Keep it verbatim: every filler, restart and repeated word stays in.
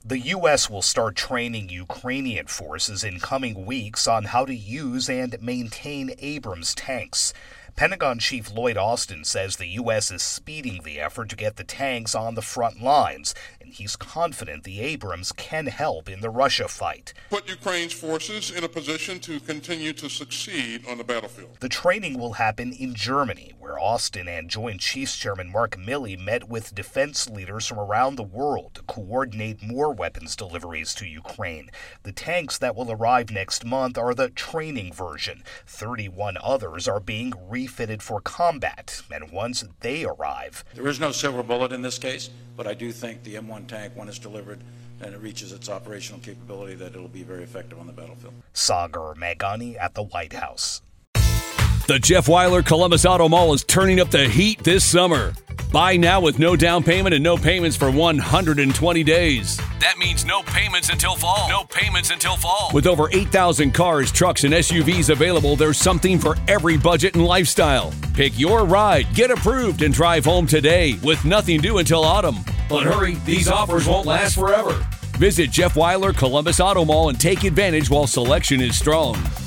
The U S will start training Ukrainian forces in coming weeks on how to use and maintain Abrams tanks. Pentagon Chief Lloyd Austin says the U S is speeding the effort to get the tanks on the front lines, and he's confident the Abrams can help in the Russia fight. Put Ukraine's forces in a position to continue to succeed on the battlefield. The training will happen in Germany, where Austin and Joint Chiefs Chairman Mark Milley met with defense leaders from around the world to coordinate more weapons deliveries to Ukraine. The tanks that will arrive next month are the training version. thirty-one others are being refitted for combat, and once they arrive... There is no silver bullet in this case, but I do think the M one tank, when it's delivered and it reaches its operational capability, that it'll be very effective on the battlefield. Sagar Meghani at the White House. The Jeff Weiler Columbus Auto Mall is turning up the heat this summer. Buy now with no down payment and no payments for one hundred twenty days. That means no payments until fall. No payments until fall. With over eight thousand cars, trucks, and S U Vs available, there's something for every budget and lifestyle. Pick your ride, get approved, and drive home today with nothing due until autumn. But hurry, these offers won't last forever. Visit Jeff Weiler Columbus Auto Mall and take advantage while selection is strong.